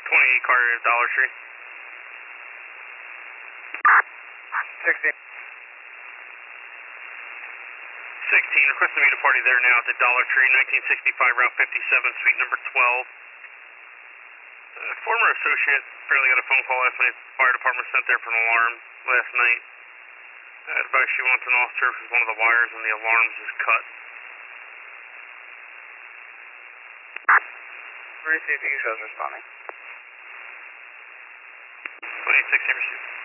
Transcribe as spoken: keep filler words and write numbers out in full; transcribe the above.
twenty-eight car at Dollar Tree. sixteen. sixteen, request to meet a party there now at the Dollar Tree, nineteen sixty-five Route fifty-seven, suite number twelve. Uh, former associate apparently got a phone call last night. Fire department sent there for an alarm last night. Uh, advice she wants an officer because one of the wires on the alarms is cut. Receiving, shows responding. twenty-six, receive.